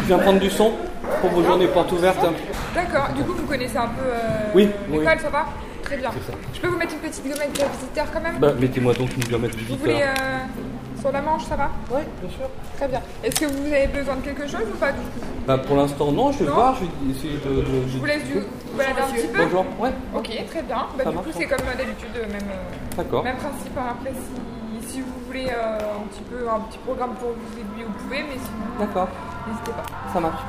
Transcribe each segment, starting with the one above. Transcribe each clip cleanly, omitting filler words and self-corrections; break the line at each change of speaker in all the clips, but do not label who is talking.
viens prendre du son pour vos journées portes ouvertes.
D'accord, du coup vous connaissez un peu
Oui,
l'école, ça va? Très bien. Je peux vous mettre une petite gommette de visiteur quand même?
Mettez-moi donc une gommette visiteur.
Vous voulez sur la manche, ça va?
Oui, bien sûr.
Très bien. Est-ce que vous avez besoin de quelque chose ou pas du tout?
Pour l'instant, non, je vais voir, je vais essayer de...
Je vous laisse balader un petit peu?
Bonjour, ouais.
Ok, très bien. Du coup, c'est comme d'habitude, même principe. Après, si vous voulez un petit programme pour vous aiguiller, vous pouvez, mais sinon,
d'accord,
n'hésitez pas.
Ça marche.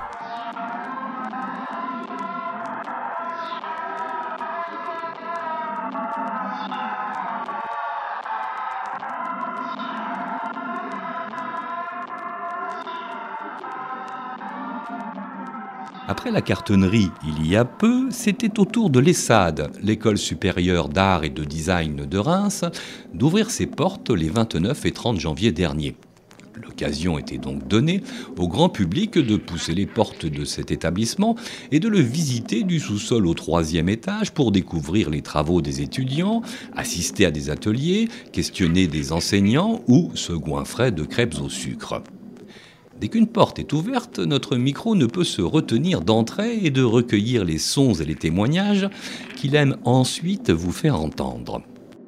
Après la cartonnerie, il y a peu, c'était au tour de l'ESSAD, l'École supérieure d'art et de design de Reims, d'ouvrir ses portes les 29 et 30 janvier dernier. L'occasion était donc donnée au grand public de pousser les portes de cet établissement et de le visiter du sous-sol au 3e étage pour découvrir les travaux des étudiants, assister à des ateliers, questionner des enseignants ou se goinfrer de crêpes au sucre. Dès qu'une porte est ouverte, notre micro ne peut se retenir d'entrer et de recueillir les sons et les témoignages qu'il aime ensuite vous faire entendre.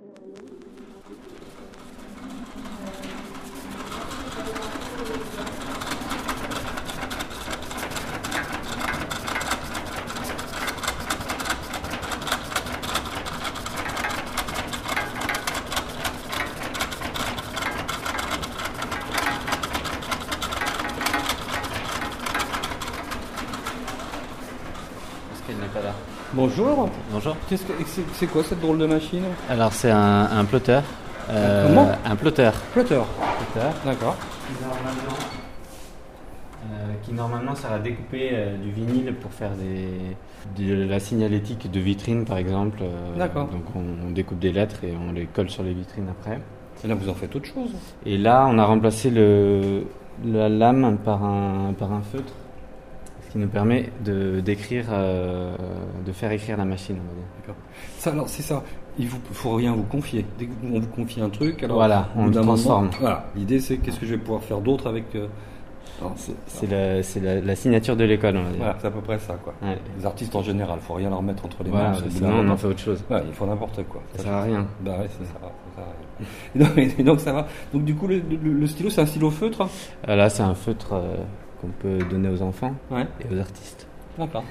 Il n'est pas là.
Bonjour.
Bonjour.
C'est quoi cette drôle de machine?
Alors c'est un plotter.
Comment?
Un plotter.
Plotter. D'accord.
Qui normalement sert à découper du vinyle pour faire de la signalétique de vitrine par exemple.
D'accord.
Donc on découpe des lettres et on les colle sur les vitrines après.
Et là vous en faites autre chose?
Et là on a remplacé la lame par un feutre. Qui nous permet de faire écrire la machine. On va dire.
D'accord. Ça, alors c'est ça. Il faut rien vous confier. Dès qu'on vous confie un truc, alors
voilà, on le transforme.
Voilà. L'idée c'est qu'est-ce que je vais pouvoir faire d'autre avec.
C'est la signature de l'école, on va dire.
Voilà, c'est à peu près ça, quoi. Ouais. Les artistes en général, il faut rien leur mettre entre les mains.
Sinon on en fait autre chose.
Ouais, il faut n'importe quoi.
Ça sert à rien.
Bah ouais, ça sert à rien. Et donc ça va. Donc du coup, le stylo, c'est un stylo feutre.
Là, c'est un feutre. Qu'on peut donner aux enfants et aux artistes.
D'accord.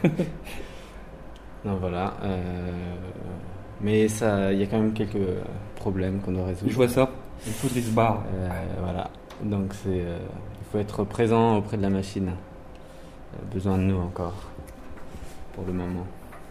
Donc voilà. Mais il y a quand même quelques problèmes qu'on doit résoudre.
Je vois ça. Il faut des barres.
Voilà. Donc il faut être présent auprès de la machine. Besoin de nous encore pour le moment.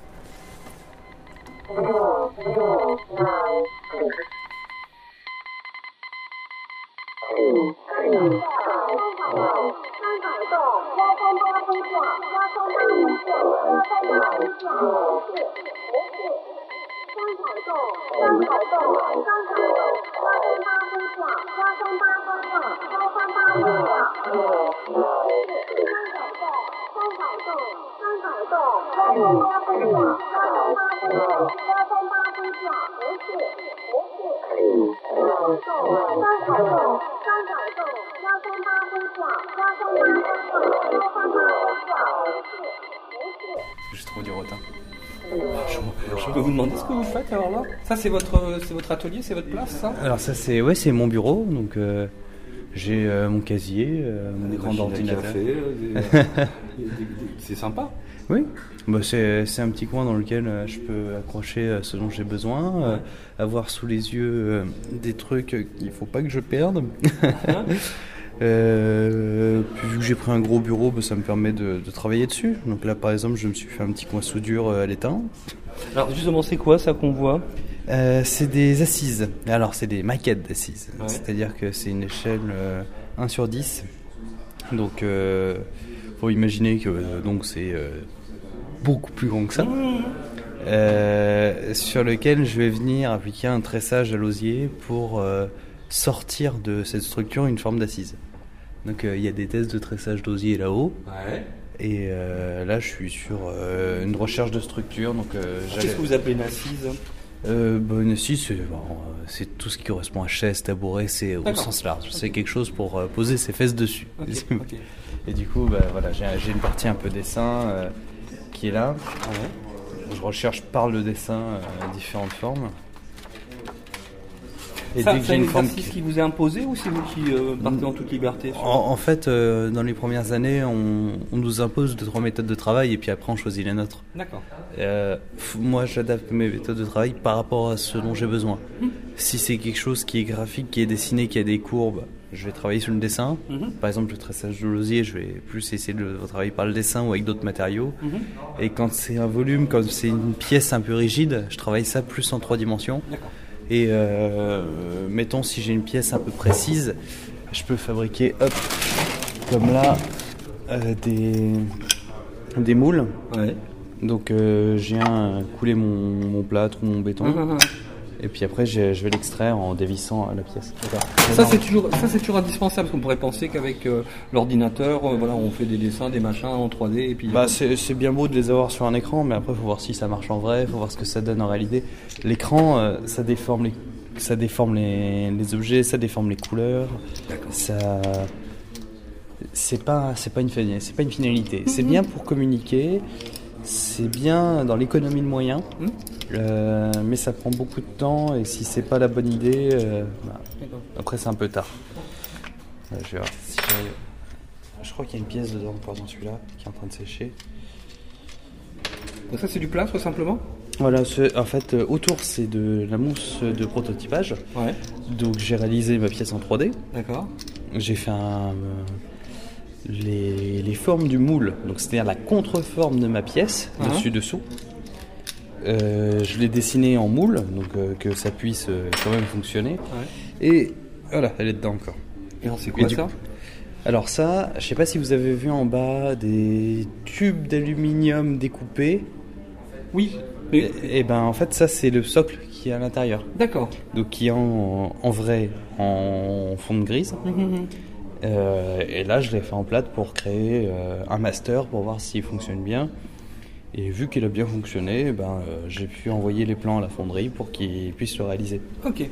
J'ai trop du retard. Je peux vous demander ce que vous faites alors là? Ça c'est votre atelier, c'est votre place ça?
Alors ça c'est mon bureau, donc j'ai mon casier, mon grand ordinateur.
C'est sympa.
Oui, c'est un petit coin dans lequel je peux accrocher ce dont j'ai besoin, avoir sous les yeux des trucs qu'il ne faut pas que je perde. Puis vu que j'ai pris un gros bureau, ça me permet de travailler dessus. Donc là par exemple je me suis fait un petit coin soudure à l'étain.
Alors justement c'est quoi ça qu'on voit?
C'est des assises. Alors c'est des maquettes d'assises. Ouais. C'est-à-dire que c'est une échelle 1/10. Donc faut imaginer que donc c'est beaucoup plus grand que ça. Sur lequel je vais venir appliquer un tressage à l'osier pour sortir de cette structure une forme d'assise. Donc il y a des tests de tressage d'osier là-haut.
Ouais.
Et là je suis sur une recherche de structure. Donc,
qu'est-ce que vous appelez une assise?
Si, c'est tout ce qui correspond à chaise, tabouret, c'est au sens large. C'est quelque chose pour poser ses fesses dessus. Okay. Et du coup, j'ai une partie un peu dessin qui est là. Je recherche par le dessin différentes formes.
Et ça, c'est un exercice qui vous est imposé ou c'est vous qui partez en toute liberté
en fait, dans les premières années, on nous impose 2-3 méthodes de travail et puis après on choisit les nôtres.
D'accord.
Moi, j'adapte mes méthodes de travail par rapport à ce dont j'ai besoin. Si c'est quelque chose qui est graphique, qui est dessiné, qui a des courbes, je vais travailler sur le dessin. Par exemple, le tressage de l'osier, je vais plus essayer de travailler par le dessin ou avec d'autres matériaux. Et quand c'est un volume, quand c'est une pièce un peu rigide, je travaille ça plus en 3 dimensions.
D'accord.
Et mettons, si j'ai une pièce un peu précise, je peux fabriquer, comme là, des moules.
Ouais.
Donc je viens couler mon plâtre ou mon béton. Et puis après, je vais l'extraire en dévissant la pièce.
Ça, c'est toujours indispensable, parce qu'on pourrait penser qu'avec l'ordinateur, on fait des dessins, des machins en 3D. Et puis,
c'est bien beau de les avoir sur un écran, mais après, il faut voir si ça marche en vrai, il faut voir ce que ça donne en réalité. L'écran, ça déforme les objets, ça déforme les couleurs. Ça, c'est pas une finalité. C'est bien pour communiquer, c'est bien dans l'économie de moyens. Mais ça prend beaucoup de temps et si c'est pas la bonne idée, après c'est un peu tard. Je vais voir si j'arrive. Je crois qu'il y a une pièce dedans, pardon, celui-là qui est en train de sécher.
Donc ça c'est du plâtre simplement ?
Voilà, en fait autour c'est de la mousse de prototypage.
Ouais.
Donc j'ai réalisé ma pièce en 3D.
D'accord.
J'ai fait les formes du moule, donc c'est-à-dire la contreforme de ma pièce, dessus-dessous. Je l'ai dessiné en moule, donc que ça puisse quand même fonctionner. Ouais. Et voilà, elle est dedans encore.
Et alors, c'est quoi ça ?
Alors ça, je sais pas si vous avez vu en bas des tubes d'aluminium découpés.
Oui.
Et ben en fait ça c'est le socle qui est à l'intérieur.
D'accord.
Donc qui est en vrai en fonte grise. Et là je l'ai fait en plâtre pour créer un master pour voir s'il fonctionne bien. Et vu qu'il a bien fonctionné, j'ai pu envoyer les plans à la fonderie pour qu'ils puissent le réaliser.
Ok.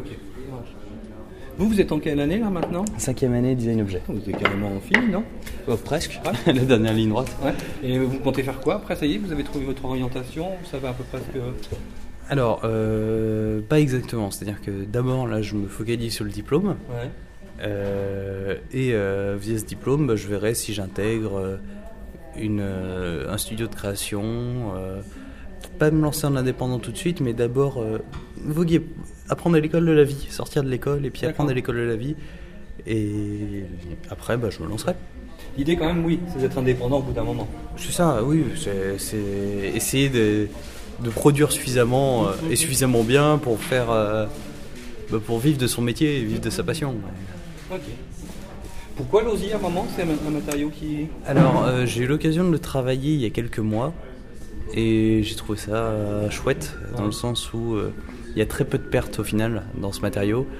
Vous êtes en quelle année là maintenant ?
5e année design objet.
Vous êtes carrément fini, non ?
Presque, la dernière ligne droite.
Ouais. Et vous comptez faire quoi après ? Ça y est, vous avez trouvé votre orientation ? Vous savez à peu près ce que...
Alors, pas exactement. C'est-à-dire que d'abord, là, je me focalise sur le diplôme.
Ouais.
Via ce diplôme, je verrai si j'intègre... un studio de création, pas me lancer en indépendant tout de suite, mais d'abord voguer, apprendre à l'école de la vie, sortir de l'école et puis apprendre à l'école de la vie, et après je me lancerai.
L'idée quand même, oui, c'est d'être indépendant au bout d'un moment.
C'est ça, oui, c'est essayer de produire suffisamment et suffisamment bien pour faire, pour vivre de son métier et vivre de sa passion.
Ok. Pourquoi l'osier à un moment ? C'est un matériau qui...
Alors, j'ai eu l'occasion de le travailler il y a quelques mois et j'ai trouvé ça chouette dans le sens où il y a très peu de pertes au final dans ce matériau.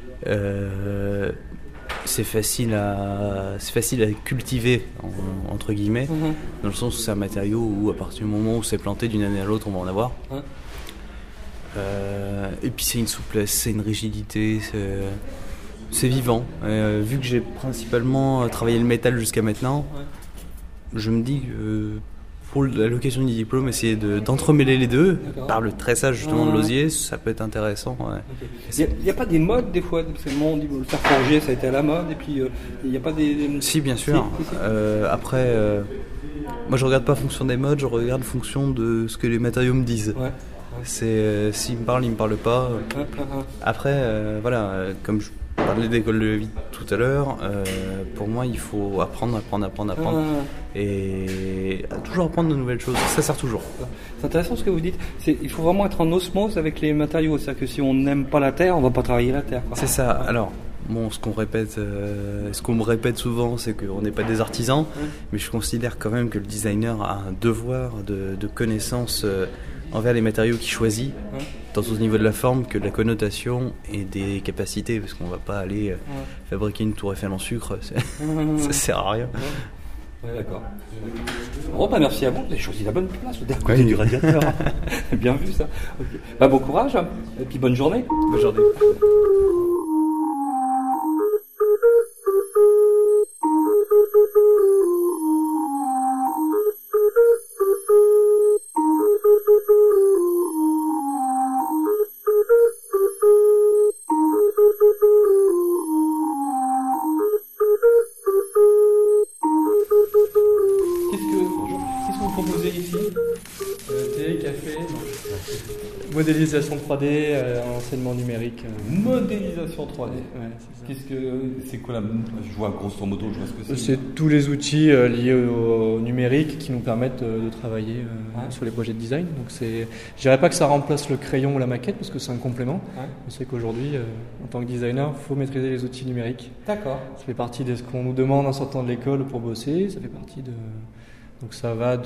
C'est facile à cultiver, entre guillemets, dans le sens où c'est un matériau où à partir du moment où c'est planté d'une année à l'autre, on va en avoir. Et puis c'est une souplesse, c'est une rigidité, c'est vivant. Vu que j'ai principalement travaillé le métal jusqu'à maintenant, je me dis que pour l'occasion du diplôme, essayer d'entremêler les deux. Par le tressage justement de l'osier, ça peut être intéressant.
Il n'y a pas des modes des fois, parce que on dit le faire forger, ça a été à la mode, et puis il n'y a pas des...
Si, bien sûr. Après, moi je regarde pas en fonction des modes, je regarde en fonction de ce que les matériaux me disent. C'est s'ils me parlent, ils me parlent pas. Après, comme je parlais d'école de la vie tout à l'heure, pour moi il faut apprendre et toujours apprendre de nouvelles choses, ça sert toujours.
C'est intéressant ce que vous dites, il faut vraiment être en osmose avec les matériaux, c'est-à-dire que si on n'aime pas la terre, on va pas travailler la terre.
C'est ça, alors ce qu'on me répète souvent, c'est qu'on n'est pas des artisans, mais je considère quand même que le designer a un devoir de connaissance envers les matériaux qu'il choisit, tant au niveau de la forme que de la connotation et des capacités, parce qu'on va pas aller fabriquer une tour Eiffel en sucre, ça sert à rien.
Ouais, d'accord. Bon, bah, merci à vous. Vous avez choisi la bonne place, vous êtes à côté du radiateur. Bien vu ça. Okay. Bah, bon courage, hein. Et puis bonne journée. Bonne journée.
Modélisation 3D, enseignement numérique.
Modélisation 3D.
Ouais,
c'est quoi je vois grosso modo, je vois ce que c'est.
C'est tous les outils liés au numérique qui nous permettent de travailler sur les projets de design. Donc je dirais pas que ça remplace le crayon ou la maquette parce que c'est un complément. Ouais. Mais c'est qu'aujourd'hui, en tant que designer, il faut maîtriser les outils numériques.
D'accord.
Ça fait partie de ce qu'on nous demande en sortant de l'école pour bosser. Ça fait partie de. Donc ça va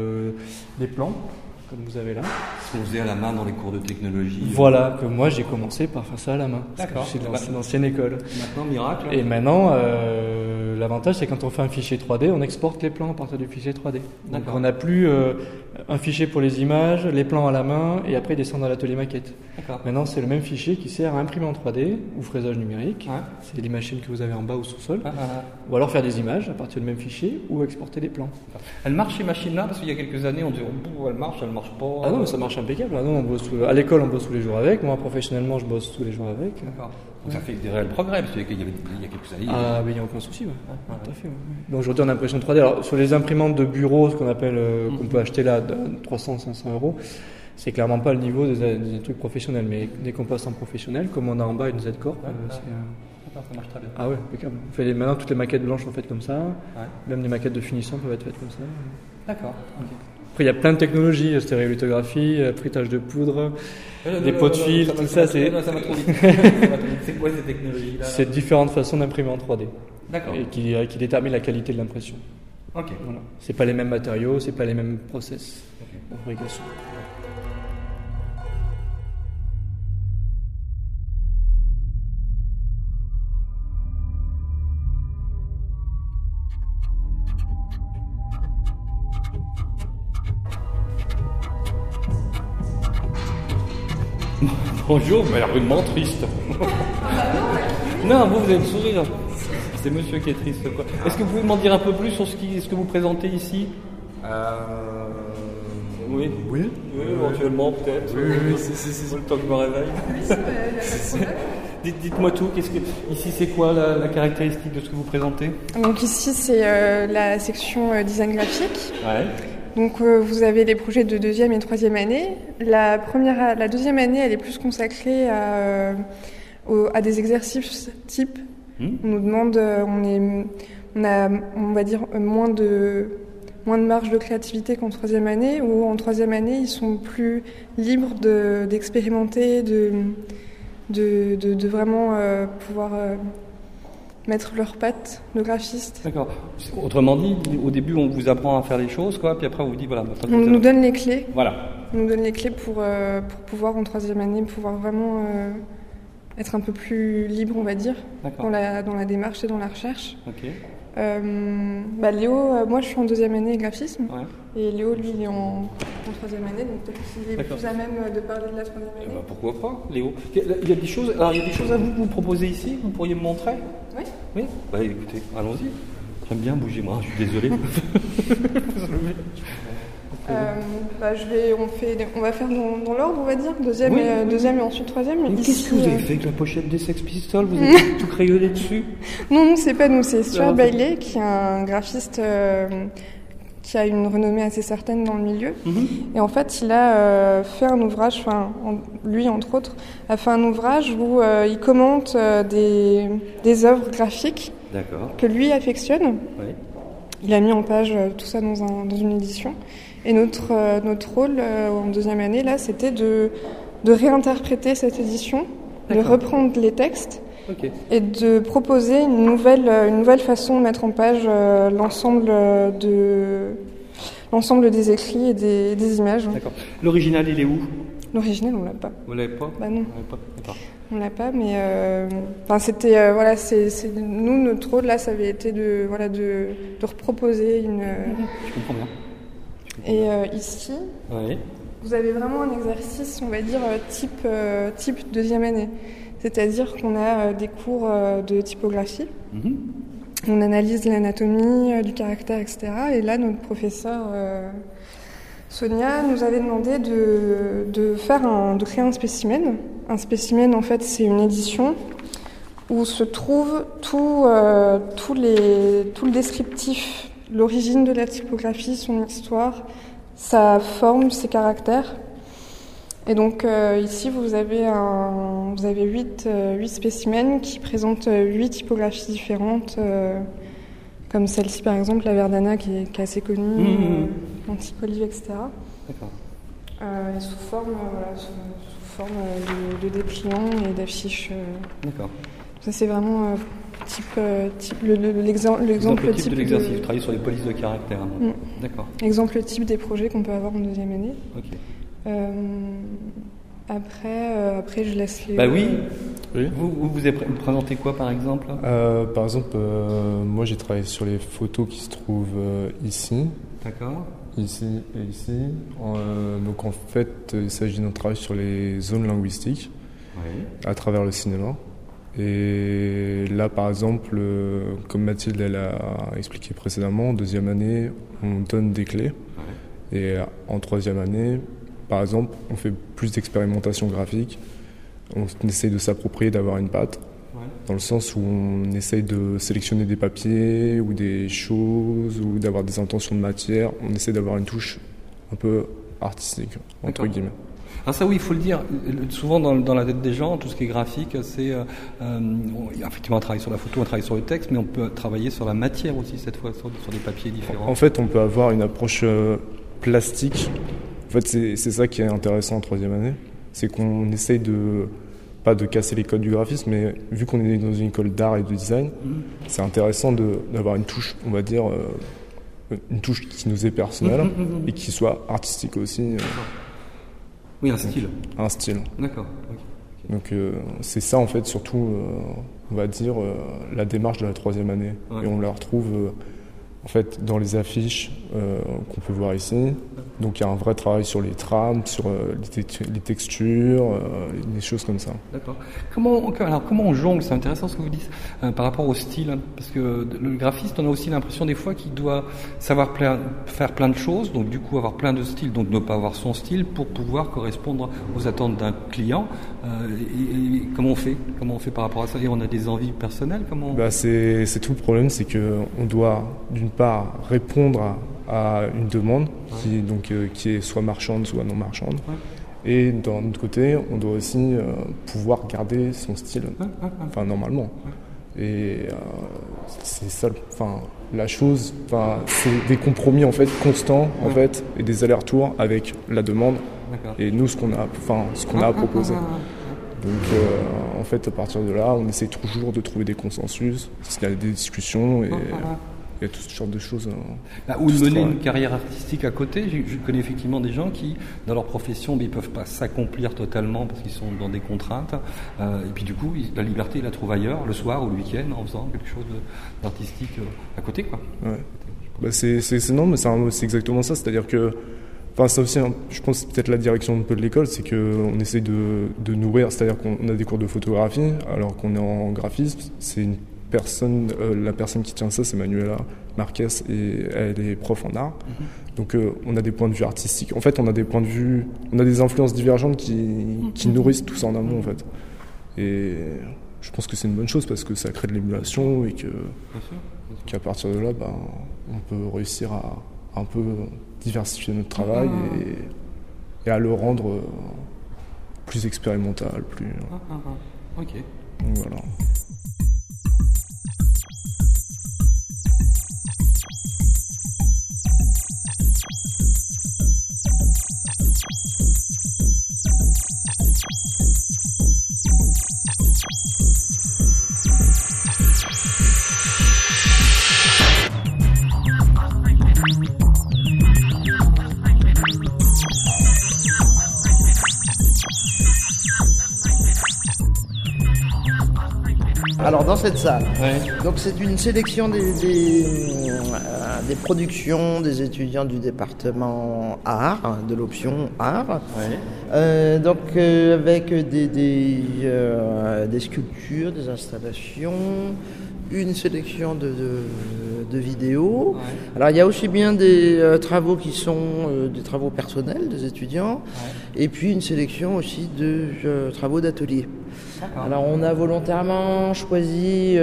des plans, comme vous avez là.
Ce qu'on faisait à la main dans les cours de technologie.
Voilà, que moi j'ai commencé par faire ça à la main.
D'accord.
Je suis de l'ancienne école.
Maintenant, miracle.
Et maintenant, l'avantage c'est quand on fait un fichier 3D, on exporte les plans à partir du fichier 3D. Donc on n'a plus un fichier pour les images, les plans à la main et après descendre dans l'atelier maquette. D'accord. Maintenant c'est le même fichier qui sert à imprimer en 3D ou fraisage numérique. Ouais. C'est les machines que vous avez en bas au sous-sol. Ou alors faire des images à partir du même fichier ou exporter des plans.
Elle marche ces machines-là parce qu'il y a quelques années on disait elle marche pas.
Ah non, mais ça marche impeccable. Ah non, à l'école on bosse tous les jours avec. Moi professionnellement je bosse tous les jours avec.
D'accord. Donc ça fait des réels progrès parce qu'il y a quelques années.
Ah mais il n'y a aucun souci. Ouais. Tout à fait. Ouais. Donc aujourd'hui on a impression 3D. Alors sur les imprimantes de bureau, ce qu'on appelle qu'on peut acheter là 300-500 €, c'est clairement pas le niveau des trucs professionnels. Mais dès qu'on passe en professionnel, comme on a en bas une Z-Corp,
ça marche très bien.
Ah ouais, impeccable. Maintenant toutes les maquettes blanches sont faites comme ça. Ouais. Même les maquettes de finition peuvent être faites comme ça.
D'accord. Okay.
Après, il y a plein de technologies, stéréolithographie, frittage de poudre, des pots de fil, tout ça.
Ça va trop vite. C'est quoi ces technologies-là?
C'est différentes façons d'imprimer en 3D.
D'accord.
Et qui déterminent la qualité de l'impression.
Ok.
Voilà. C'est pas les mêmes matériaux, c'est pas les mêmes process de fabrication.
Bonjour, vous m'avez l'air rudement triste. Non, vous avez le sourire. C'est monsieur qui est triste, quoi. Est-ce que vous pouvez m'en dire un peu plus sur ce que vous présentez ici? Oui. Oui, éventuellement, peut-être.
Oui, c'est
le temps que je me réveille. Dites-moi tout. Ici, c'est quoi la caractéristique de ce que vous présentez?
Donc ici, c'est la section design graphique.
Ouais.
Donc vous avez les projets de deuxième et troisième année. La deuxième année, elle est plus consacrée à des exercices type. On nous demande, on va dire moins de marge de créativité qu'en troisième année. Ou en troisième année, ils sont plus libres d'expérimenter, de vraiment pouvoir mettre leurs pattes, le graphiste.
D'accord. Autrement dit, au début, on vous apprend à faire les choses, quoi, puis après, on vous dit, voilà.
On nous donne les clés.
Voilà.
On nous donne les clés pour pouvoir, en troisième année, pouvoir vraiment être un peu plus libre, on va dire, dans la démarche et dans la recherche.
Ok.
Léo, moi, je suis en deuxième année graphisme. Ouais. Et Léo, lui, il est en troisième année, donc peut-être qu'il est plus à même de parler de la troisième année.
Pourquoi pas, Léo? Il y a des choses à vous que vous proposez ici, vous pourriez me montrer?
Oui.
Oui. Écoutez, allons-y. J'aime bien bouger, moi, je suis désolé.
On va faire dans l'ordre, on va dire, deuxième et ensuite troisième.
Mais qu'est-ce que vous avez fait avec la pochette des Sex Pistols? Vous avez tout crayonné dessus?
Non, c'est pas nous, c'est Stuart Bailey, qui est un graphiste qui a une renommée assez certaine dans le milieu. Et en fait, il a fait un ouvrage, lui entre autres, a fait un ouvrage où il commente des œuvres graphiques que lui affectionne. Oui. Il a mis en page tout ça dans une édition. Et notre rôle en deuxième année, là, c'était de réinterpréter cette édition, de reprendre les textes et de proposer une nouvelle façon de mettre en page l'ensemble des écrits et des images.
D'accord. L'original, il est où?
L'original, on l'a pas.
Vous l'avez pas?
Bah non.
On l'avait pas. D'accord.
On l'a pas, mais c'était voilà, c'est nous notre rôle là, ça avait été de reproposer une.
Je comprends bien.
Et ici,
oui.
Vous avez vraiment un exercice, on va dire type deuxième année, c'est-à-dire qu'on a des cours de typographie. Mm-hmm. On analyse l'anatomie du caractère, etc. Et là, notre professeur Sonia nous avait demandé de créer un spécimen. Un spécimen, en fait, c'est une édition où se trouve tout le descriptif, l'origine de la typographie, son histoire, sa forme, ses caractères. Et donc ici, vous avez 8 spécimens qui présentent 8 typographies différentes, comme celle-ci par exemple, la Verdana qui est assez connue, l'Antipolive, etc.
D'accord.
Et sous forme de dépliants et d'affiches.
D'accord.
Ça c'est vraiment l'exemple type
de l'exercice. Vous travaillez sur les polices de caractère. D'accord.
Exemple type des projets qu'on peut avoir en deuxième année.
Ok.
Après, je laisse les.
Bah oui. Vous avez présenté quoi, par exemple?
Par exemple, moi, j'ai travaillé sur les photos qui se trouvent ici.
D'accord.
Ici et ici. Donc, en fait, il s'agit d'un travail sur les zones linguistiques à travers le cinéma. Et là, par exemple, comme Mathilde elle a expliqué précédemment, en deuxième année, on donne des clés. Ouais. Et en troisième année, par exemple, on fait plus d'expérimentation graphique. On essaye de s'approprier, d'avoir une patte, dans le sens où on essaye de sélectionner des papiers ou des choses, ou d'avoir des intentions de matière. On essaie d'avoir une touche un peu artistique, entre guillemets.
Ah ça oui, il faut le dire, souvent dans la tête des gens, tout ce qui est graphique, c'est effectivement on travaille sur la photo, on travaille sur le texte, mais on peut travailler sur la matière aussi cette fois, sur des papiers différents.
En fait, on peut avoir une approche plastique. En fait, c'est ça qui est intéressant en troisième année, c'est qu'on essaye pas de casser les codes du graphisme, mais vu qu'on est dans une école d'art et de design, c'est intéressant d'avoir une touche, on va dire, une touche qui nous est personnelle et qui soit artistique aussi.
Oui, un style.
Un style.
D'accord. Okay.
Donc c'est ça en fait surtout, on va dire, la démarche de la troisième année. Ouais. Et on la retrouve en fait dans les affiches qu'on peut voir ici. Donc il y a un vrai travail sur les trames, sur les textures, des choses comme ça.
D'accord. Comment on jongle? C'est intéressant ce que vous dites par rapport au style, hein, parce que le graphiste, on a aussi l'impression des fois qu'il doit savoir faire plein de choses, donc du coup avoir plein de styles, donc ne pas avoir son style pour pouvoir correspondre aux attentes d'un client. Et comment on fait par rapport à ça? Et on a des envies personnelles?
C'est tout le problème, c'est que on doit d'une part répondre à une demande qui est soit marchande, soit non marchande. Ouais. Et d'un autre côté, on doit aussi pouvoir garder son style, enfin normalement. Ouais. Et c'est ça, la chose, c'est des compromis en fait constants en fait et des allers-retours avec la demande. D'accord. Et nous ce qu'on a à proposer. Donc en fait à partir de là, on essaie toujours de trouver des consensus, il y a des discussions et il y a toutes sortes de choses.
Ou mener une carrière artistique à côté. Je connais effectivement des gens qui, dans leur profession, ils ne peuvent pas s'accomplir totalement parce qu'ils sont dans des contraintes. Et puis du coup, la liberté, ils la trouvent ailleurs, le soir ou le week-end, en faisant quelque chose d'artistique à côté, quoi.
Ouais. C'est exactement ça. C'est-à-dire que, ça aussi, je pense que c'est peut-être la direction un peu de l'école, c'est qu'on essaie de nourrir. C'est-à-dire qu'on a des cours de photographie, alors qu'on est en graphisme. C'est la personne qui tient ça, c'est Manuela Marquez et elle est prof en art. Donc on a des points de vue artistiques. En fait, on a des influences divergentes qui nourrissent tout ça en amont en fait. Et je pense que c'est une bonne chose parce que ça crée de l'émulation et qu'à partir de là, on peut réussir à un peu diversifier notre travail et à le rendre plus expérimental, plus.
Ok.
Donc, voilà.
Alors dans cette salle,
Ouais.
donc c'est une sélection des productions des étudiants du département art, de l'option art.
Ouais.
Donc avec des sculptures, des installations, une sélection de vidéos.
Ouais.
Alors il y a aussi bien des travaux qui sont des travaux personnels des étudiants, et puis une sélection aussi de travaux d'atelier. Alors on a volontairement choisi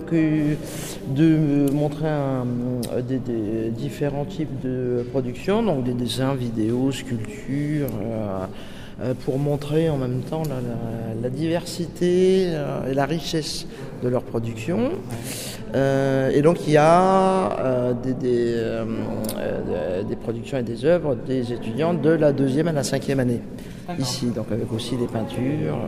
de montrer des différents types de productions, donc des dessins, vidéos, sculptures, pour montrer en même temps la diversité et la richesse de leur production. Et donc il y a des productions et des œuvres des étudiants de la 2e à la 5e année ici, donc avec aussi des peintures.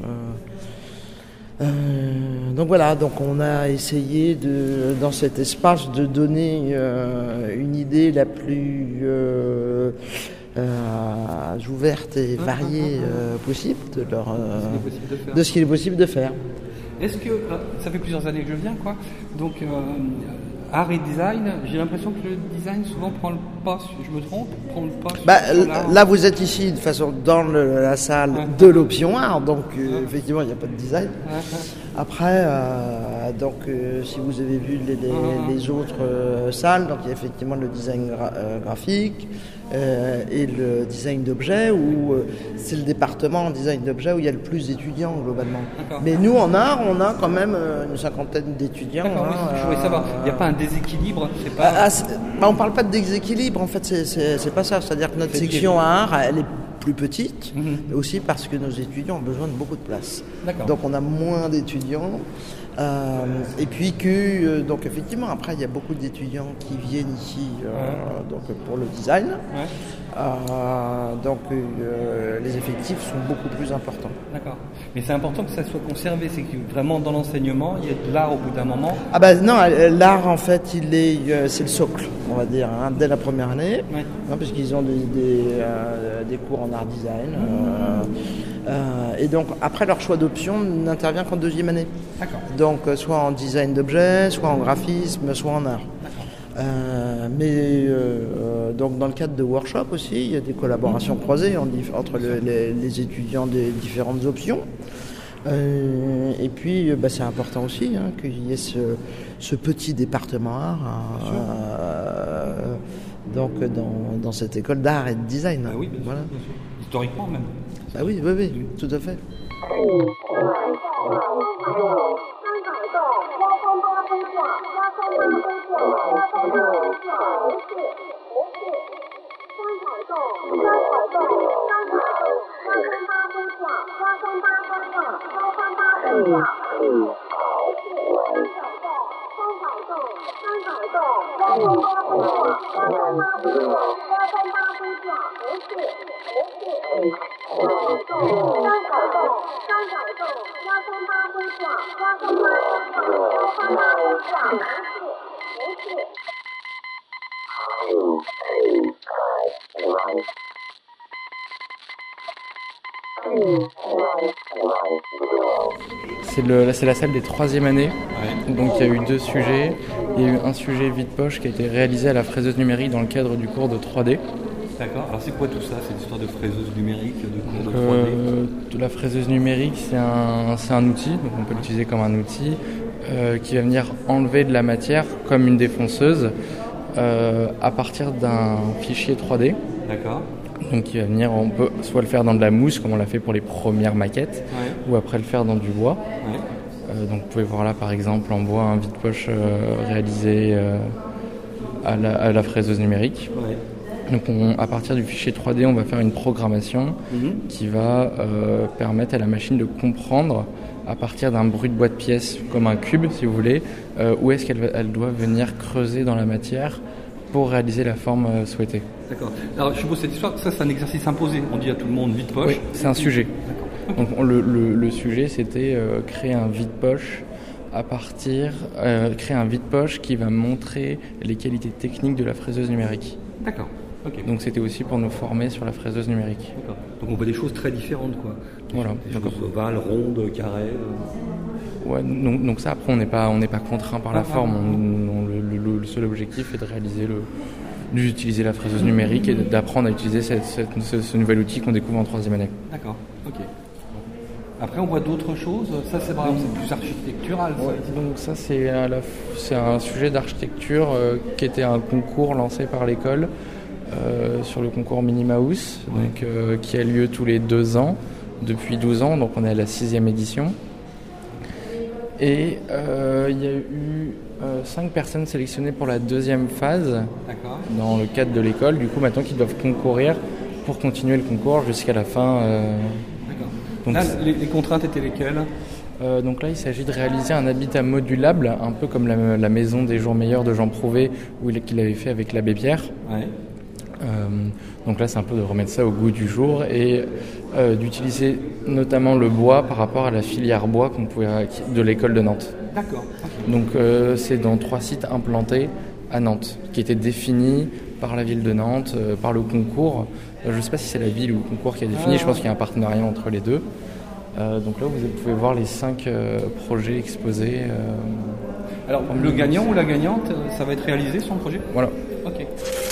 Donc voilà, donc on a essayé dans cet espace de donner une idée la plus ouverte et variée possible de ce qu'il est possible de faire.
Est-ce que ça fait plusieurs années que je viens, quoi. Donc art et design, j'ai l'impression que le design souvent prend le pas. Je me trompe, prend le pas.
Là, vous êtes ici de façon dans la salle de l'option art, donc effectivement, il n'y a pas de design. Après, si vous avez vu les autres salles, donc il y a effectivement le design graphique et le design d'objets, où c'est le département en design d'objets où il y a le plus d'étudiants globalement. Mais nous, en art, on a quand même une cinquantaine d'étudiants.
D'accord, je voulais savoir, il n'y a pas un déséquilibre, c'est pas...
on ne parle pas de déséquilibre, en fait, c'est pas ça. C'est-à-dire que notre section à art, elle est plus petite, mais aussi parce que nos étudiants ont besoin de beaucoup de place. Donc on a moins d'étudiants. Et puis donc effectivement, après il y a beaucoup d'étudiants qui viennent ici donc pour le design. Donc les effectifs sont beaucoup plus importants.
D'accord. Mais c'est important que ça soit conservé, c'est que vraiment dans l'enseignement, il y a de l'art au bout d'un moment.
Ah bah non, l'art en fait, c'est le socle, on va dire, dès la première année, puisqu'ils ont des cours en art design. Et donc après leur choix d'option n'intervient qu'en 2e année.
D'accord.
Donc soit en design d'objets, soit en graphisme, soit en art. Donc dans le cadre de workshops aussi, il y a des collaborations croisées entre les étudiants des différentes options. Et puis c'est important aussi qu'il y ait ce petit département art dans cette école d'art et de design.
Oui, bien sûr, bien sûr. Historiquement même.
Oui, tout à fait.
C'est la salle des 3e années. Donc il y a eu 2 sujets. Il y a eu un sujet vide-poche qui a été réalisé à la fraiseuse numérique dans le cadre du cours de 3D.
D'accord. Alors c'est quoi tout ça? C'est l'histoire de fraiseuse numérique, de cours de 3D?
La fraiseuse numérique, c'est un outil, donc on peut l'utiliser comme un outil qui va venir enlever de la matière comme une défonceuse à partir d'un fichier 3D.
D'accord.
Donc il va venir, on peut soit le faire dans de la mousse comme on l'a fait pour les premières maquettes, ou après le faire dans du bois. Donc vous pouvez voir là par exemple en bois un vide-poche réalisé à la fraiseuse numérique. Donc à partir du fichier 3D, on va faire une programmation qui va permettre à la machine de comprendre à partir d'un bruit de bois de pièces, comme un cube si vous voulez, où est-ce qu'elle doit venir creuser dans la matière pour réaliser la forme souhaitée.
D'accord. Alors je suppose cette histoire, ça c'est un exercice imposé, on dit à tout le monde vide-poche.
Oui, c'est un sujet. Donc le sujet c'était créer un vide-poche créer un vide-poche qui va montrer les qualités techniques de la fraiseuse numérique.
D'accord. Okay.
Donc c'était aussi pour nous former sur la fraiseuse numérique.
D'accord. Donc on voit des choses très différentes, quoi.
Voilà.
Des choses ovales, rondes, carrées.
Ouais, donc ça, après, on n'est pas contraint par la forme. Le seul objectif est de réaliser d'utiliser la fraiseuse numérique et d'apprendre à utiliser ce nouvel outil qu'on découvre en 3e année.
D'accord, ok. Après, on voit d'autres choses. Ça, c'est plus architectural.
Ouais, donc ça, c'est un sujet d'architecture qui était un concours lancé par l'école sur le concours Minimaus, qui a lieu tous les 2 ans, depuis 12 ans. Donc on est à la 6e édition. Et il y a eu 5 personnes sélectionnées pour la 2e phase. D'accord. Dans le cadre de l'école. Du coup, maintenant qu'ils doivent concourir pour continuer le concours jusqu'à la fin.
D'accord. Donc, là, les contraintes étaient lesquelles ?
Donc là, il s'agit de réaliser un habitat modulable, un peu comme la maison des jours meilleurs de Jean Prouvé, qu'il avait fait avec l'abbé Pierre. Ouais. Donc là, c'est un peu de remettre ça au goût du jour et d'utiliser notamment le bois par rapport à la filière bois de l'école de Nantes.
D'accord. Okay.
Donc c'est dans 3 sites implantés à Nantes, qui étaient définis par la ville de Nantes, par le concours. Je ne sais pas si c'est la ville ou le concours qui a défini, je pense qu'il y a un partenariat entre les deux. Donc là, vous pouvez voir les 5 projets exposés.
Alors, le gagnant ou la gagnante, ça va être réalisé son projet ?
Voilà.
Ok.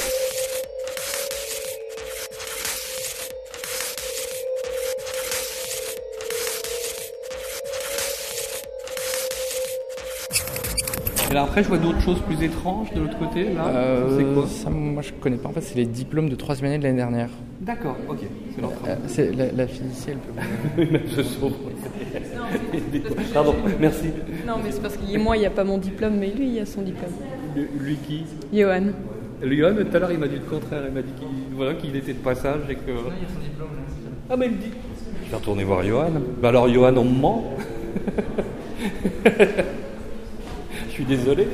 Et là, après, je vois d'autres choses plus étranges de l'autre côté. Là, c'est quoi
ça, moi, je connais pas. En fait, c'est les diplômes de 3e année de l'année dernière.
D'accord, ok.
C'est la fille ici, elle peut.
Même ce s'ouvre. Pardon, merci.
Non, mais c'est parce que moi, il n'y a pas mon diplôme, mais lui, il a son diplôme.
Lui qui ?
Johan.
Johan, tout à l'heure, il m'a dit le contraire. Il m'a dit qu'il était de passage et que.
Non, il y a son diplôme.
Ah, mais il me dit. Je vais retourner voir Johan. Bah alors, Johan, on me ment. Je suis désolé.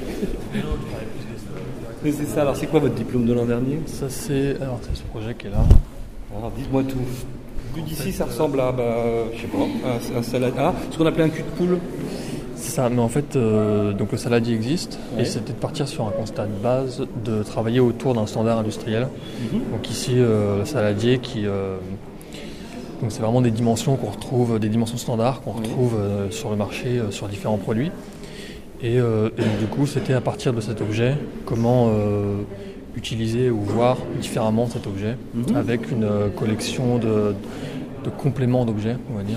Mais c'est ça. Alors, c'est quoi votre diplôme de l'an dernier ?
Ça, c'est ce projet qui est là.
Alors, dites-moi tout. Vu d'ici, ça ressemble à, je sais pas, un saladier. Ah, ce qu'on appelait un cul de poule.
C'est ça, mais en fait, donc le saladier existe, et c'était de partir sur un constat de base, de travailler autour d'un standard industriel. Donc ici, le saladier donc c'est vraiment des dimensions qu'on retrouve, des dimensions standards qu'on retrouve sur le marché, sur différents produits. Et donc, du coup, c'était à partir de cet objet, comment utiliser ou voir différemment cet objet, avec une collection de compléments d'objets, on va dire,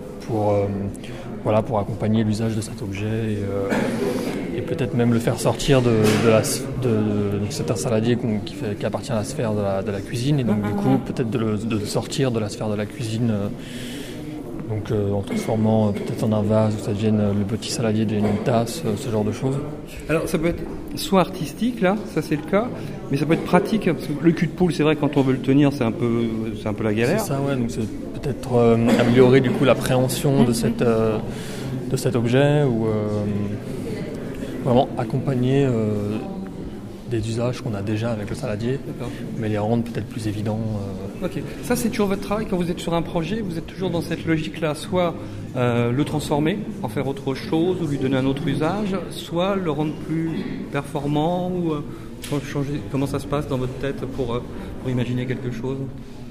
pour accompagner l'usage de cet objet et peut-être même le faire sortir de c'est un saladier qui appartient à la sphère de la cuisine, et donc du coup peut-être de le sortir de la sphère de la cuisine, donc en transformant peut-être en un vase, où ça devienne le petit saladier devienne une tasse, ce genre de choses.
Alors ça peut être soit artistique, là, ça c'est le cas, mais ça peut être pratique, parce que le cul de poule, c'est vrai, quand on veut le tenir, c'est un peu la galère.
C'est ça, ouais, donc c'est peut-être améliorer du coup l'appréhension de cet objet, ou vraiment accompagner des usages qu'on a déjà avec le saladier, mais les rendre peut-être plus évidents.
Ok, ça c'est toujours votre travail quand vous êtes sur un projet, vous êtes toujours dans cette logique-là, soit le transformer, en faire autre chose, ou lui donner un autre usage, soit le rendre plus performant, ou changer. Comment ça se passe dans votre tête pour imaginer quelque chose?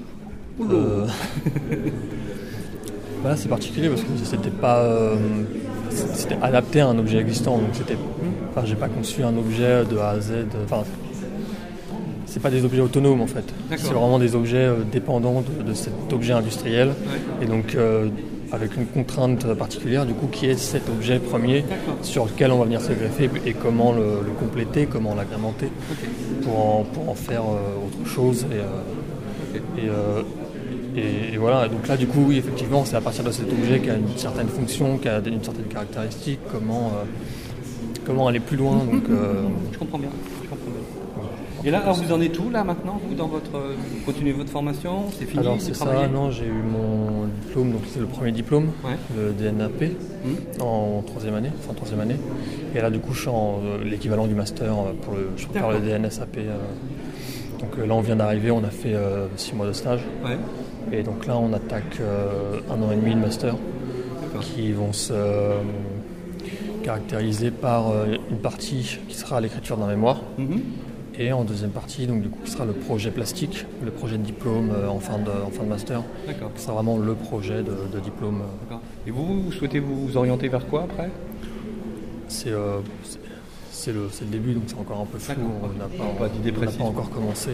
Voilà, c'est particulier parce que c'était pas c'était adapté à un objet existant, donc j'ai pas conçu un objet de A à Z. C'est pas des objets autonomes en fait. D'accord. C'est vraiment des objets dépendants de cet objet industriel, et donc avec une contrainte particulière du coup qui est cet objet premier sur lequel on va venir se greffer, et comment le compléter, comment l'agrémenter pour en faire autre chose, et voilà. Et donc là, du coup, oui, effectivement, c'est à partir de cet objet qui a une certaine fonction, qui a une certaine caractéristique, comment aller plus loin. Donc,
Je comprends bien. Et là, alors vous en êtes où là maintenant, vous vous continuez votre formation, c'est fini?
Alors c'est ça, non, j'ai eu mon diplôme, donc c'est le premier diplôme, le DNAP, en troisième année. Et là, du coup, je suis en l'équivalent du master je peux faire le DNSAP. Donc là, on vient d'arriver, on a fait 6 mois de stage. Ouais. Et donc là, on attaque 1 an et demi de master, qui vont se caractériser par une partie qui sera l'écriture d'un mémoire, et en deuxième partie, donc du coup, qui sera le projet plastique, le projet de diplôme en fin de master. D'accord. Qui sera vraiment le projet de diplôme.
D'accord. Et vous souhaitez vous orienter vers quoi après ?
C'est le début, donc c'est encore un peu flou. On n'a pas d'idée précise. On n'a pas encore commencé.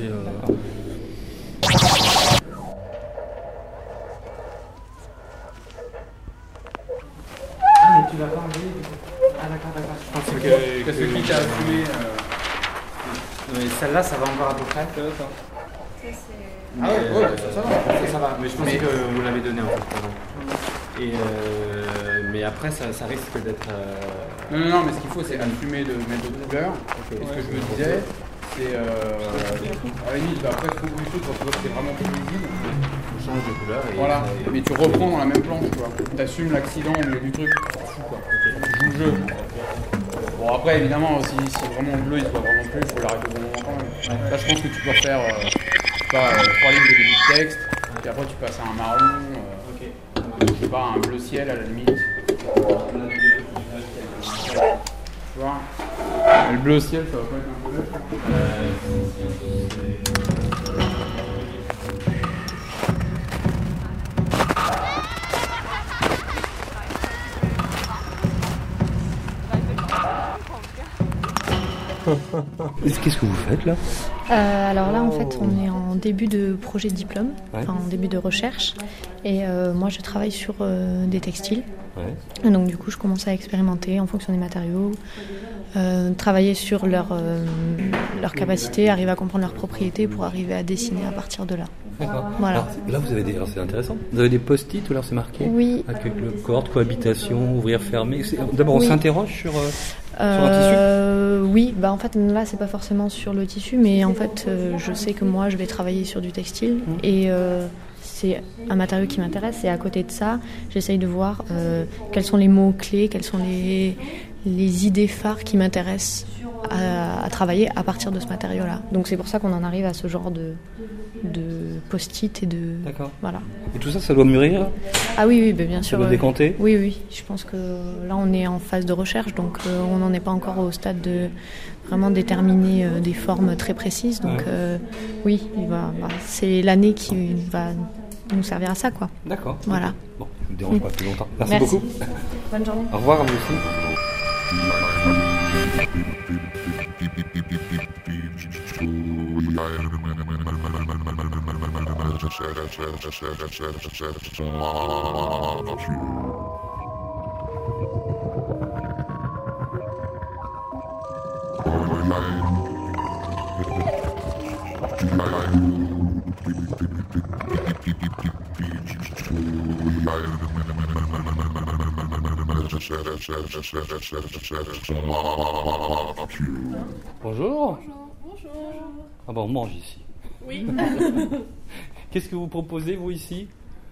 Ah, mais tu l'as pas enlevé. Ah, d'accord. Je pense que celui qui a fumé. Mais celle-là, ça va encore à peu près.
Ah ouais, ça va.
Mais je pense que vous l'avez donné en fait. Pardon. Et mais après, ça risque d'être.
Non, mais ce qu'il faut, c'est allumer de mettre de couleur. Et ce que je me disais, c'est. À la limite, après, il faut que quand c'est vraiment plus visible.
On change de couleur. Et
voilà, mais tu reprends dans la même planche, tu vois. Tu assumes l'accident au milieu du truc. Fou, quoi. Tu joues le jeu. Bon, après, évidemment, si vraiment le bleu il se voit vraiment plus, il faut l'arrêter au bon moment. Là, je pense que tu peux faire 3 lignes de début de texte, puis après, tu passes à un marron, je sais pas, un bleu ciel à la limite. Tu vois, le bleu ciel, ça va pas être un peu
Qu'est-ce que vous faites là ?
Alors là, en fait, on est en début de projet de diplôme, en début de recherche. Et moi, je travaille sur des textiles. Et donc, du coup, je commence à expérimenter en fonction des matériaux, travailler sur leur capacité, arriver à comprendre leurs propriétés pour arriver à dessiner à partir de là.
D'accord.
Voilà.
Alors, là, vous avez c'est intéressant. Vous avez des post-it ou alors c'est marqué ?
Oui.
Avec le corde, cohabitation, ouvrir, fermer. D'abord, on s'interroge sur un tissu ?
Oui, en fait, là, c'est pas forcément sur le tissu, mais en fait, je sais que moi, je vais travailler sur du textile et c'est un matériau qui m'intéresse. Et à côté de ça, j'essaye de voir quels sont les mots-clés, quelles sont les idées phares qui m'intéressent à travailler à partir de ce matériau-là. Donc c'est pour ça qu'on en arrive à ce genre de post-it et de...
D'accord.
Voilà.
Et tout ça, ça doit mûrir ?
Ah oui, bien sûr.
Ça doit décanter ?
Oui. Je pense que là, on est en phase de recherche, donc on n'en est pas encore au stade de vraiment déterminer des formes très précises. Donc oui, c'est l'année qui va nous servir à ça, quoi.
D'accord.
Voilà.
Bon, je ne vous dérange pas plus longtemps. Merci beaucoup.
Bonne journée.
Au revoir à vous aussi. Bonjour. Ah on mange ici.
Oui.
Qu'est-ce que vous proposez, vous, ici ?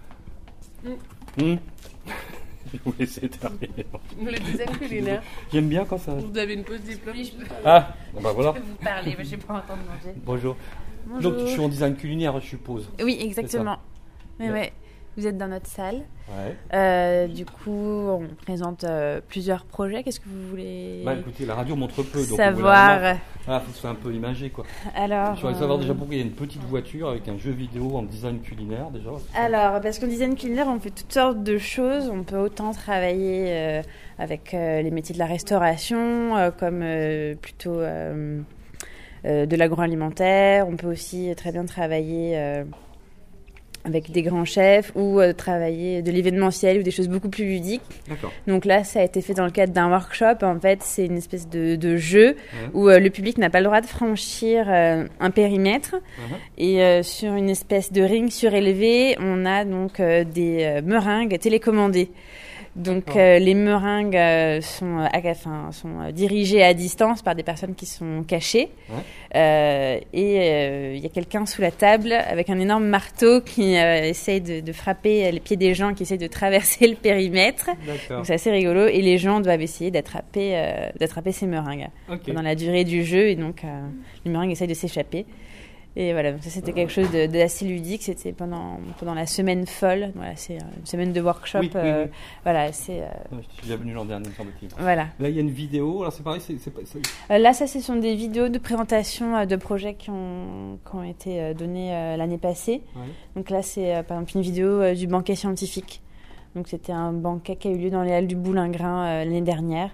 Je vous laisse terminer.
Les designs culinaires.
J'aime bien quand ça...
Vous avez une pause diplôme.
Ah, voilà.
Je peux vous parler, mais je n'ai pas le temps de manger.
Bonjour. Donc, je suis en design culinaire, je suppose.
Oui, exactement. Ouais. Vous êtes dans notre salle.
Ouais.
Du coup, on présente plusieurs projets. Qu'est-ce que vous voulez
écoutez, la radio montre peu. Donc
savoir.
Faut que ce soit un peu imagé, quoi.
Alors,
je voudrais savoir déjà pourquoi il y a une petite voiture avec un jeu vidéo en design culinaire, déjà.
Alors, parce qu'en design culinaire, on fait toutes sortes de choses. On peut autant travailler avec les métiers de la restauration, comme plutôt de l'agroalimentaire. On peut aussi très bien travailler... avec des grands chefs ou travailler de l'événementiel ou des choses beaucoup plus ludiques.
D'accord.
Donc là, ça a été fait dans le cadre d'un workshop. En fait, c'est une espèce de jeu où le public n'a pas le droit de franchir un périmètre. Et sur une espèce de ring surélevé, on a donc des meringues télécommandées. Donc les meringues sont dirigées à distance par des personnes qui sont cachées. Et il y a quelqu'un sous la table avec un énorme marteau qui essaye de frapper les pieds des gens qui essayent de traverser le périmètre. Donc c'est assez rigolo. Et les gens doivent essayer d'attraper ces meringues pendant la durée du jeu. Et donc les meringues essayent de s'échapper. Et voilà, donc ça c'était quelque chose d'assez ludique. C'était pendant la semaine folle. Voilà, c'est une semaine de workshop.
Oui.
Voilà, c'est.
Je suis déjà venu l'an dernier, me semble-t-il.
Voilà.
Là, il y a une vidéo. Alors c'est pareil,
là, ça, ce sont des vidéos de présentation de projets qui ont été donnés l'année passée. Donc là, c'est par exemple une vidéo du banquet scientifique. Donc c'était un banquet qui a eu lieu dans les Halles du Boulingrin l'année dernière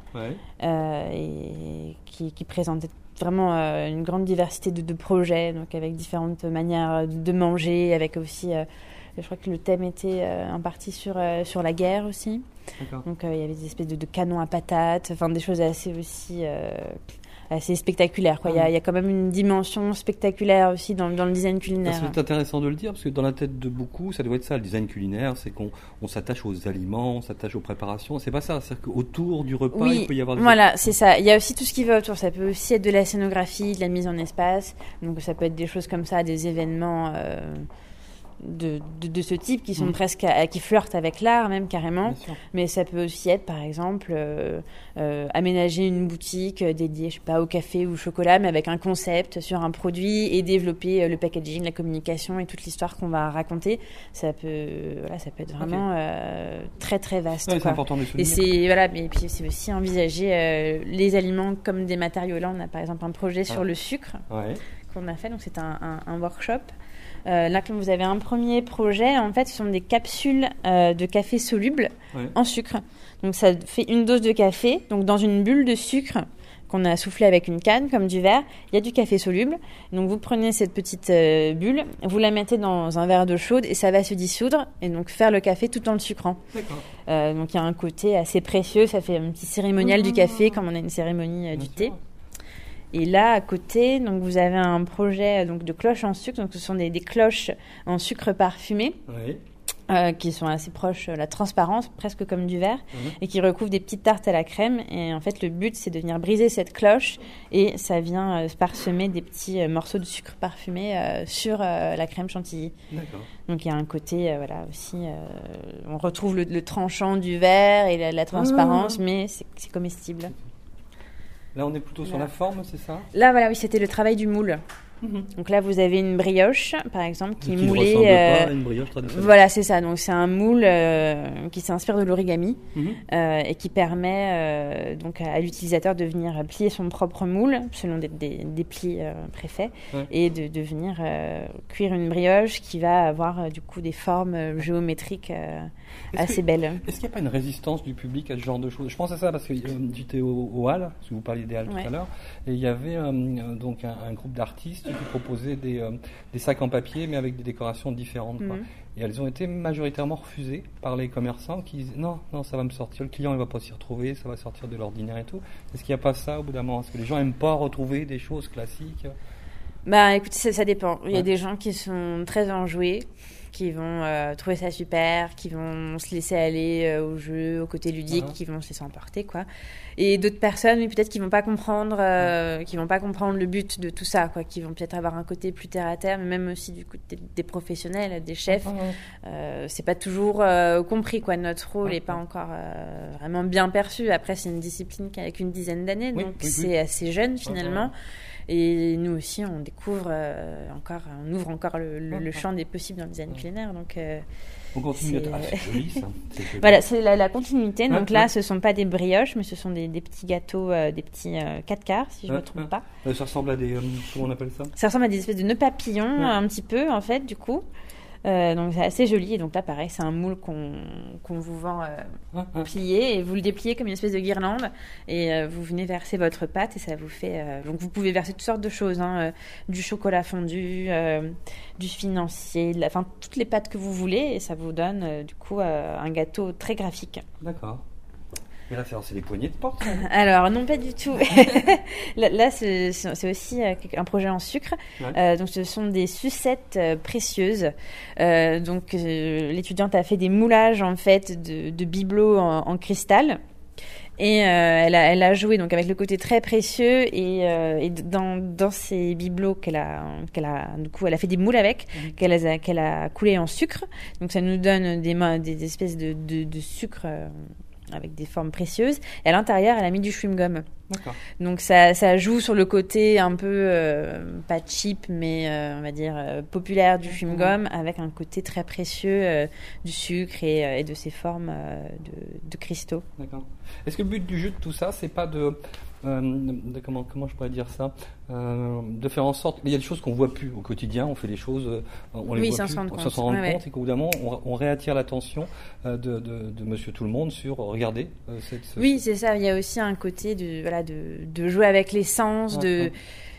et qui présentait vraiment une grande diversité de projets, donc avec différentes manières de manger, avec aussi, je crois que le thème était en partie sur la guerre aussi. D'accord. Donc il y avait des espèces de canons à patates, enfin des choses assez aussi assez spectaculaires, quoi. Il y a quand même une dimension spectaculaire aussi dans le design culinaire.
C'est intéressant de le dire parce que dans la tête de beaucoup, ça doit être ça le design culinaire, c'est qu'on s'attache aux aliments, on s'attache aux préparations. C'est pas ça, c'est-à-dire qu'autour du repas, il peut y avoir
c'est ça. Il y a aussi tout ce qui va autour. Ça peut aussi être de la scénographie, de la mise en espace. Donc ça peut être des choses comme ça, des événements de ce type qui sont presque qui flirtent avec l'art même carrément, mais ça peut aussi être par exemple aménager une boutique dédiée, je sais pas, au café ou au chocolat, mais avec un concept sur un produit et développer le packaging, la communication et toute l'histoire qu'on va raconter. Ça peut être vraiment très très vaste.
C'est important de souligner.
Et puis c'est aussi envisager les aliments comme des matériaux. Là on a par exemple un projet sur le sucre qu'on a fait, donc c'est un workshop. Là, comme vous avez un premier projet, en fait, ce sont des capsules de café solubles en sucre. Donc, ça fait une dose de café. Donc, dans une bulle de sucre qu'on a soufflé avec une canne, comme du verre, il y a du café soluble. Donc, vous prenez cette petite bulle, vous la mettez dans un verre d'eau chaude et ça va se dissoudre et donc faire le café tout en le sucrant. D'accord. Donc, il y a un côté assez précieux. Ça fait un petit cérémonial du café, comme on a une cérémonie du thé. Et là, à côté, donc vous avez un projet donc de cloches en sucre. Donc, ce sont des cloches en sucre parfumé qui sont assez proches, la transparence, presque comme du verre, et qui recouvrent des petites tartes à la crème. Et en fait, le but, c'est de venir briser cette cloche et ça vient parsemer des petits morceaux de sucre parfumé sur la crème chantilly. D'accord. Donc, il y a un côté, aussi, on retrouve le tranchant du verre et la transparence, mais c'est comestible.
Là, on est plutôt sur la forme, c'est ça ?
Là, oui, c'était le travail du moule. Donc là, vous avez une brioche, par exemple, qui est moulée.
Ressemble pas à une brioche traditionnelle.
Voilà, c'est ça. Donc c'est un moule qui s'inspire de l'origami et qui permet donc à l'utilisateur de venir plier son propre moule selon des plis préfaits et de venir cuire une brioche qui va avoir du coup des formes géométriques assez belles.
Est-ce qu'il n'y a pas une résistance du public à ce genre de choses ? Je pense à ça parce que j'étais au Halles, parce que vous parliez des Halles tout à l'heure, et il y avait donc un groupe d'artistes qui proposaient des sacs en papier mais avec des décorations différentes. Et elles ont été majoritairement refusées par les commerçants qui disaient non, ça va me sortir, le client il va pas s'y retrouver, ça va sortir de l'ordinaire et tout. Est-ce qu'il n'y a pas ça au bout d'un moment ? Est-ce que les gens n'aiment pas retrouver des choses classiques ?
Écoutez, ça dépend. Il y a des gens qui sont très enjoués, qui vont trouver ça super, qui vont se laisser aller au jeu, au côté ludique, qui vont se laisser emporter, quoi. Et d'autres personnes, mais peut-être qui vont pas comprendre le but de tout ça, quoi, qui vont peut-être avoir un côté plus terre à terre, mais même aussi du coup des professionnels, des chefs. C'est pas toujours compris, quoi. Notre rôle n'est pas encore vraiment bien perçu. Après, c'est une discipline qui a qu'une dizaine d'années, donc c'est assez jeune finalement. Et nous aussi, on découvre on ouvre encore le champ des possibles dans le design culinaire. Donc,
on continue d'être assez joli, ça.
Voilà, c'est la continuité. Donc là, ce ne sont pas des brioches, mais ce sont des petits gâteaux, des petits 4 quarts, si je ne me trompe pas.
Ça ressemble à des... comment on appelle ça ?
Ça ressemble à des espèces de nœuds papillons, un petit peu, en fait, du coup. Donc c'est assez joli, et donc là pareil, c'est un moule qu'on vous vend plié, et vous le dépliez comme une espèce de guirlande, et vous venez verser votre pâte et ça vous fait donc vous pouvez verser toutes sortes de choses, du chocolat fondu, du financier, enfin toutes les pâtes que vous voulez, et ça vous donne du coup un gâteau très graphique.
D'accord. Mais là, c'est des poignées de porte.
Alors, non, pas du tout. Là, c'est aussi un projet en sucre. Donc, ce sont des sucettes précieuses. Donc, l'étudiante a fait des moulages, en fait, de bibelots en cristal. Et elle a joué donc avec le côté très précieux et dans ces bibelots qu'elle a du coup elle a fait des moules avec qu'elle a coulé en sucre. Donc ça nous donne des espèces de sucre avec des formes précieuses. Et à l'intérieur, elle a mis du chewing-gum. D'accord. Donc ça joue sur le côté un peu pas cheap, mais on va dire populaire du chewing-gum, avec un côté très précieux du sucre et de ces formes de cristaux.
D'accord. Est-ce que le but du jeu de tout ça, c'est pas de comment je pourrais dire ça, de faire en sorte, il y a des choses qu'on voit plus au quotidien, on fait des choses, on les voit plus, sans s'en rendre compte, et qu'au bout d'un moment, on réattire l'attention de Monsieur Tout le Monde sur regarder.
Oui, c'est ça. Il y a aussi un côté de jouer avec les sens, de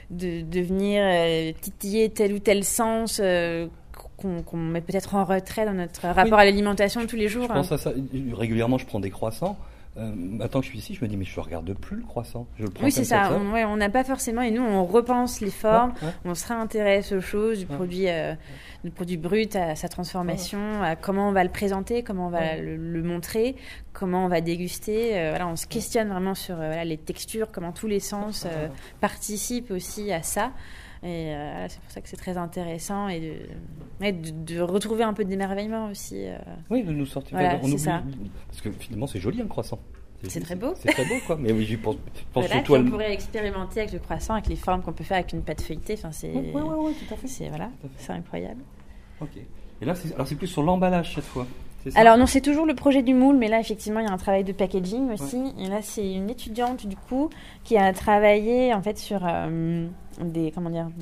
venir titiller tel ou tel sens. Qu'on met peut-être en retrait dans notre rapport à l'alimentation tous les jours.
Je pense à ça. Régulièrement, je prends des croissants. Maintenant que je suis ici, je me dis, mais je ne regarde plus le croissant. Je le prends
oui, c'est ça. On n'a pas forcément, et nous, on repense les formes, on se réintéresse aux choses, du produit brut à sa transformation, à comment on va le présenter, comment on va le montrer, comment on va déguster. On se questionne vraiment sur les textures, comment tous les sens participent aussi à ça. Et c'est pour ça que c'est très intéressant et de retrouver un peu d'émerveillement aussi.
Oui, de nous sortir.
On oublie, ça.
Parce que finalement, c'est joli un croissant.
C'est très beau.
C'est très beau, quoi. Mais oui, je pense
surtout on pourrait expérimenter avec le croissant, avec les formes qu'on peut faire avec une pâte feuilletée. Enfin, c'est
tout à fait.
C'est incroyable.
Ok. Et là, c'est plus sur l'emballage cette fois.
Alors non, c'est toujours le projet du moule, mais là effectivement il y a un travail de packaging aussi. Ouais. Et là c'est une étudiante du coup qui a travaillé en fait sur des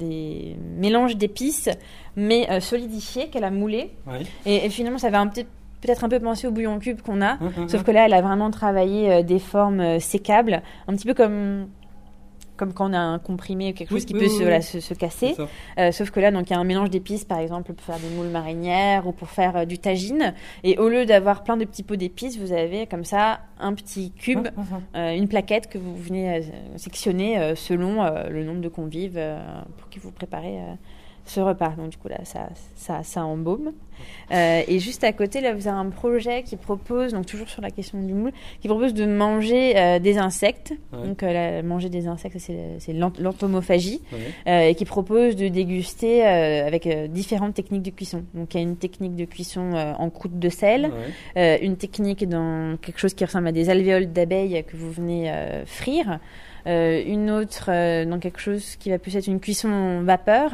mélanges d'épices, mais solidifiés qu'elle a moulés. Ouais. Et finalement ça va peut-être un peu pensé au bouillon cube qu'on a, sauf que là elle a vraiment travaillé des formes sécables, un petit peu comme quand on a un comprimé ou quelque chose qui peut se casser. Sauf que là, donc, il y a un mélange d'épices, par exemple, pour faire des moules marinières ou pour faire du tagine. Et au lieu d'avoir plein de petits pots d'épices, vous avez comme ça un petit cube, une plaquette que vous venez sectionner selon le nombre de convives pour qui vous préparez ce repas. Donc du coup là, ça embaume. Et juste à côté, là, vous avez un projet qui propose, donc toujours sur la question du moule, qui propose de manger des insectes. Ouais. Donc manger des insectes, c'est l'entomophagie, et qui propose de déguster avec différentes techniques de cuisson. Donc il y a une technique de cuisson en croûte de sel, une technique dans quelque chose qui ressemble à des alvéoles d'abeilles que vous venez frire, une autre dans quelque chose qui va plus être une cuisson en vapeur,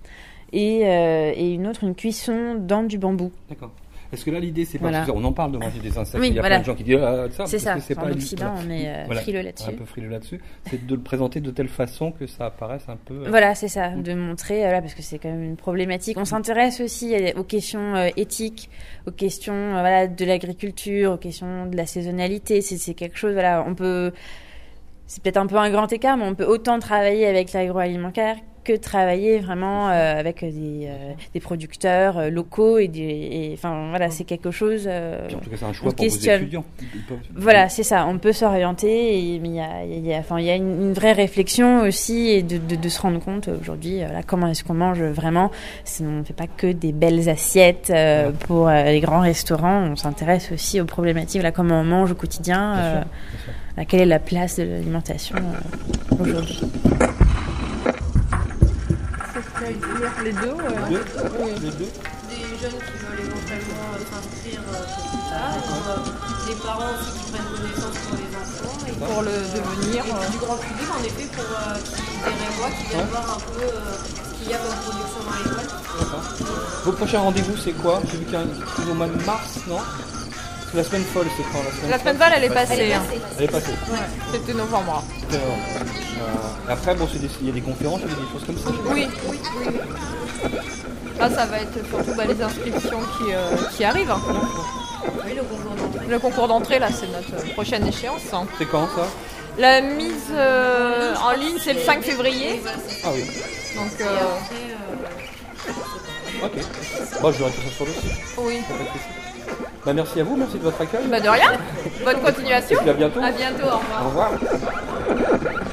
et une autre, une cuisson dans du bambou.
D'accord. Est-ce que là, l'idée, c'est pas... On en parle de manger des insectes. Oui, il y a plein de gens qui disent ça.
C'est ça. En Occident, on est frileux là-dessus.
Un peu frileux là-dessus. C'est de le présenter de telle façon que ça apparaisse un peu...
Voilà, c'est ça. De montrer, parce que c'est quand même une problématique. On s'intéresse aussi aux questions éthiques, aux questions de l'agriculture, aux questions de la saisonnalité. C'est quelque chose, on peut... C'est peut-être un peu un grand écart, mais on peut autant travailler avec l'agroalimentaire que travailler vraiment avec des producteurs locaux c'est quelque chose.
Puis en tout cas, c'est un choix pour vos étudiants.
Voilà, c'est ça. On peut s'orienter, mais il y a une vraie réflexion aussi et de se rendre compte aujourd'hui, comment est-ce qu'on mange vraiment. On ne fait pas que des belles assiettes pour les grands restaurants. On s'intéresse aussi aux problématiques, comment on mange au quotidien. Quelle est la place de l'alimentation aujourd'hui?
Les deux.
Les deux.
Des jeunes qui veulent éventuellement s'inscrire pour plus tard, des parents aussi qui prennent connaissance pour les enfants et pour le devenir du grand public en effet pour des Rémois qui viennent voir un peu ce qu'il y a comme production dans l'école.
D'accord. Vos prochains rendez-vous c'est quoi? J'ai vu qu'il y a un au mois de mars, non? La semaine folle, c'est quand
la semaine folle, elle est passée.
Elle est passée.
Ouais. C'était novembre.
Après, il y a des conférences, il y a des choses comme ça.
Oui. Là, ça va être surtout les inscriptions qui arrivent. Oui, le concours d'entrée, là, c'est notre prochaine échéance.
C'est quand ça?
La mise en ligne, c'est le 5 février.
Ah oui.
Donc.
Ok. Bon, je verrai tout ça sur le site.
Oui.
Merci à vous, merci de votre accueil.
De rien. Bonne continuation.
Et puis à bientôt.
À bientôt, au revoir.
Au revoir.